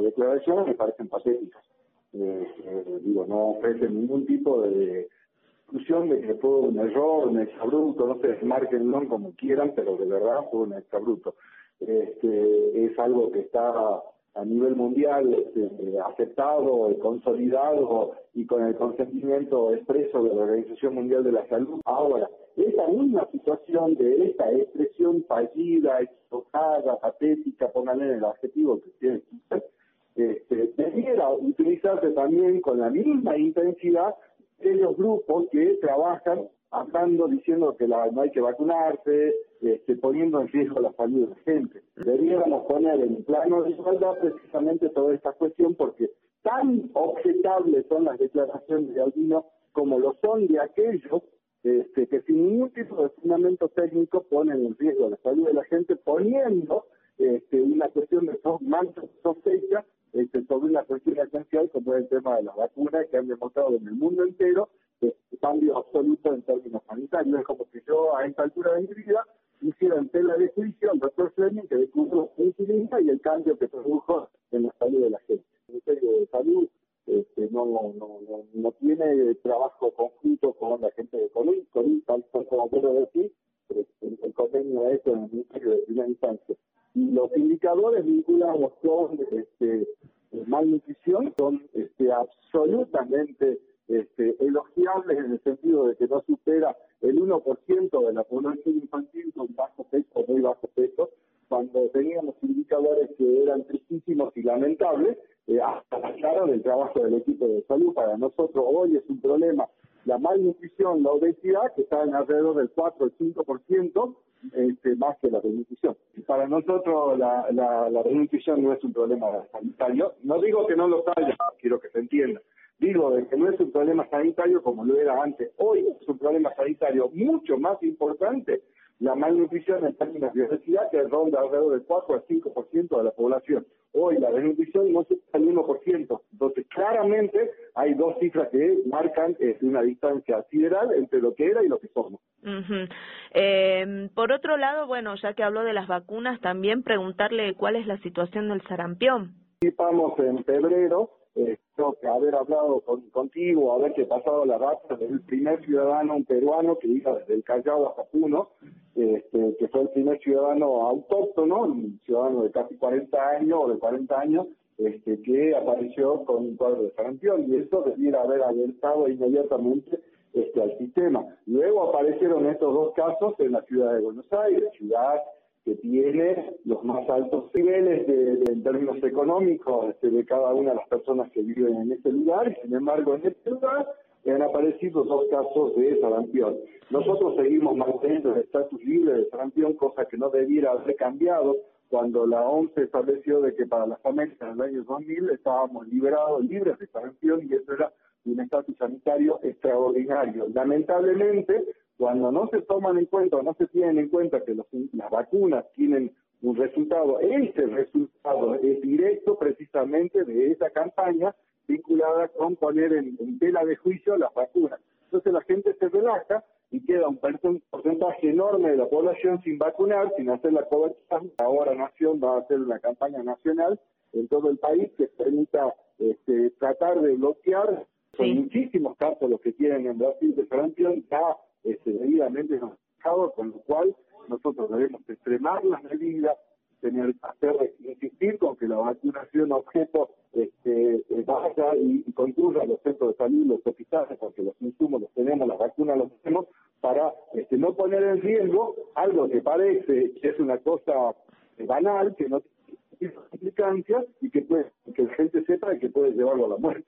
declaraciones me parecen patéticas. Digo, no ofrecen ningún tipo de discusión de que fue un error, un exabrupto, no sé, márquenlo como quieran, pero de verdad fue un exabrupto. Es algo que está a nivel mundial aceptado, consolidado y con el consentimiento expreso de la Organización Mundial de la Salud. Ahora, esa misma situación de esta expresión fallida, equivocada, patética, pónganle el adjetivo que ustedes quieran, debiera utilizarse también con la misma intensidad aquellos grupos que trabajan hablando, diciendo que no hay que vacunarse, poniendo en riesgo la salud de la gente. Debiéramos poner en plano de igualdad precisamente toda esta cuestión, porque tan objetables son las declaraciones de Albino como lo son de aquellos que sin ningún tipo de fundamento técnico ponen en riesgo la salud de la gente, poniendo una cuestión de sospecha sobre una cuestión esencial como es el tema de las vacunas, que han demostrado en el mundo entero cambio absoluto en términos sanitarios. Es como que yo a esta altura de mi vida hiciera en tela de juicio al doctor Fleming que descubrió la insulina y el cambio que produjo en la salud de la gente. El Ministerio de Salud no tiene trabajo conjunto con la gente de CONIC, tal como quiero decir, el convenio es con el Ministerio de Primera Instancia. Y los indicadores vinculados con malnutrición son absolutamente elogiables en el sentido de que no supera el 1% de la población infantil con bajo peso o muy bajo peso, cuando teníamos indicadores que eran tristísimos y lamentables, hasta claro del trabajo del equipo de salud. Para nosotros hoy es un problema la malnutrición, la obesidad, que está en alrededor del 4 o 5%, más que la desnutrición. Para nosotros la desnutrición no es un problema sanitario. No digo que no lo haya, quiero que se entienda. Digo de que no es un problema sanitario como lo era antes. Hoy es un problema sanitario mucho más importante la malnutrición en términos de obesidad, que ronda alrededor del 4 al 5% de la población. Hoy la desnutrición no supera el 1%. Entonces, claramente hay dos cifras que marcan una distancia sideral entre lo que era y lo que somos. Por otro lado, bueno, ya que habló de las vacunas, también preguntarle cuál es la situación del sarampión. Participamos en febrero, creo que haber hablado contigo, haber pasado la raza del primer ciudadano, un peruano que iba desde el Callao hasta Puno, que fue el primer ciudadano autóctono, un ciudadano de casi 40 años o de 40 años, que apareció con un cuadro de sarampión, y eso debiera haber alertado inmediatamente al sistema. Luego aparecieron estos dos casos en la ciudad de Buenos Aires, ciudad que tiene los más altos niveles en términos económicos de cada una de las personas que viven en ese lugar, y sin embargo en este lugar han aparecido dos casos de sarampión. Nosotros seguimos manteniendo el estatus libre de sarampión, cosa que no debiera haber cambiado cuando la OMS estableció de que para las Américas en el año 2000 estábamos libres de sarampión, y eso era un estatus sanitario extraordinario. Lamentablemente, cuando no se toman en cuenta o no se tienen en cuenta que las vacunas tienen un resultado, ese resultado es directo precisamente de esa campaña vinculada con poner en tela de juicio las vacunas. Entonces la gente se relaja y queda un porcentaje enorme de la población sin vacunar, sin hacer la cobertura. Ahora Nación va a hacer una campaña nacional en todo el país que permita tratar de bloquear. Son muchísimos casos los que tienen en Brasil de sarampión, ya debidamente notificado, con lo cual nosotros debemos extremar las medidas, insistir con que la vacunación objeto vaya y concurra a los centros de salud, los hospitales, porque los insumos los tenemos, las vacunas las tenemos, para no poner en riesgo algo que parece que es una cosa banal, que no tiene implicancias y que la gente sepa que puede llevarlo a la muerte.